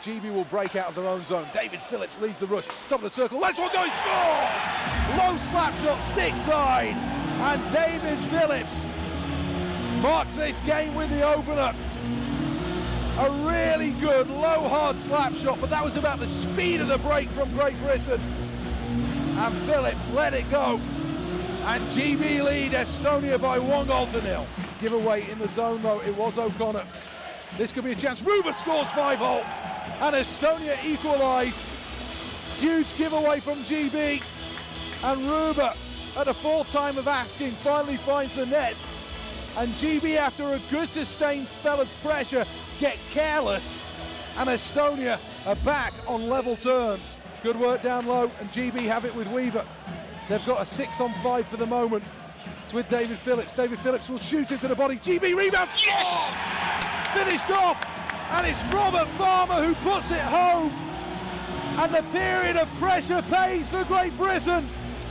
GB will break out of their own zone. David Phillips leads the rush, top of the circle, lets one go, he scores! Low slap shot, stick side, and David Phillips marks this game with the opener. A really good low hard slap shot, but that was about the speed of the break from Great Britain. And Phillips let it go. And GB lead Estonia by 1-0. Giveaway in the zone though, it was O'Connor. This could be a chance. Ruba scores 5-0 and Estonia equalise. Huge giveaway from GB. And Ruba, at the fourth time of asking, finally finds the net. And GB, after a good sustained spell of pressure, get careless. And Estonia are back on level terms. Good work down low, and GB have it with Weaver. They've got a 6-on-5 for the moment. It's with David Phillips. David Phillips will shoot into the body. GB rebounds. Yes! Finished off. And it's Robert Farmer who puts it home. And the period of pressure pays for Great Britain.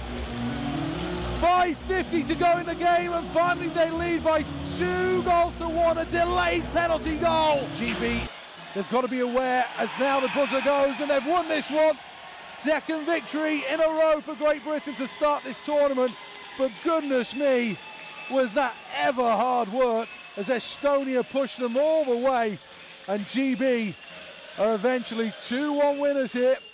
5:50 to go in the game, and finally they lead by 2-1. A delayed penalty goal. GB, they've got to be aware as now the buzzer goes, and they've won this one. Second victory in a row for Great Britain to start this tournament. But goodness me, was that ever hard work as Estonia pushed them all the way, and GB are eventually 2-1 winners here.